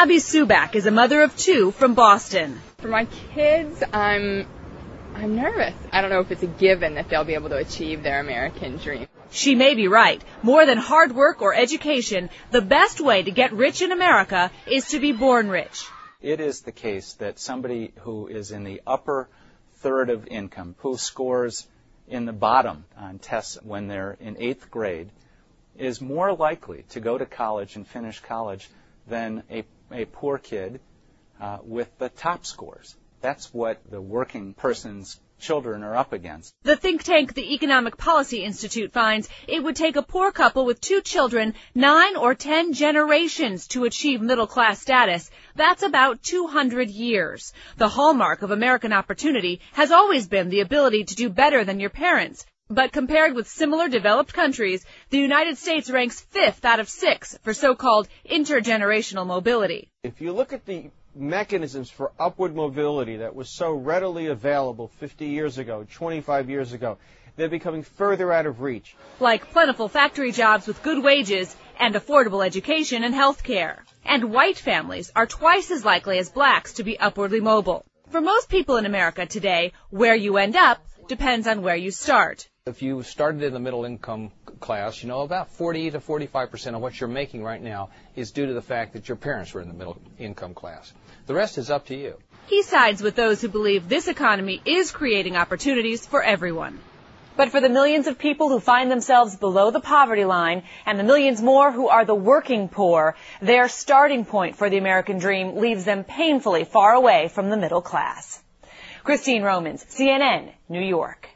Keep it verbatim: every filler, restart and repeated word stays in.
Abby Subak is a mother of two from Boston. For my kids, I'm I'm nervous. I don't know if it's a given that they'll be able to achieve their American dream. She may be right. More than hard work or education, the best way to get rich in America is to be born rich. It is the case that somebody who is in the upper third of income, who scores in the bottom on tests when they're in eighth grade, is more likely to go to college and finish college than a, a poor kid uh, with the top scores. That's what the working person's children are up against. The think tank, the Economic Policy Institute, finds it would take a poor couple with two children nine or ten generations to achieve middle-class status. That's about two hundred years. The hallmark of American opportunity has always been the ability to do better than your parents. But compared with similar developed countries, the United States ranks fifth out of six for so-called intergenerational mobility. If you look at the mechanisms for upward mobility that was so readily available fifty years ago, twenty-five years ago, they're becoming further out of reach. Like plentiful factory jobs with good wages and affordable education and health care. And white families are twice as likely as blacks to be upwardly mobile. For most people in America today, where you end up depends on where you start. If you started in the middle income class, you know, about forty to forty-five percent of what you're making right now is due to the fact that your parents were in the middle income class. The rest is up to you. He sides with those who believe this economy is creating opportunities for everyone. But for the millions of people who find themselves below the poverty line and the millions more who are the working poor, their starting point for the American dream leaves them painfully far away from the middle class. Christine Romans, C N N, New York.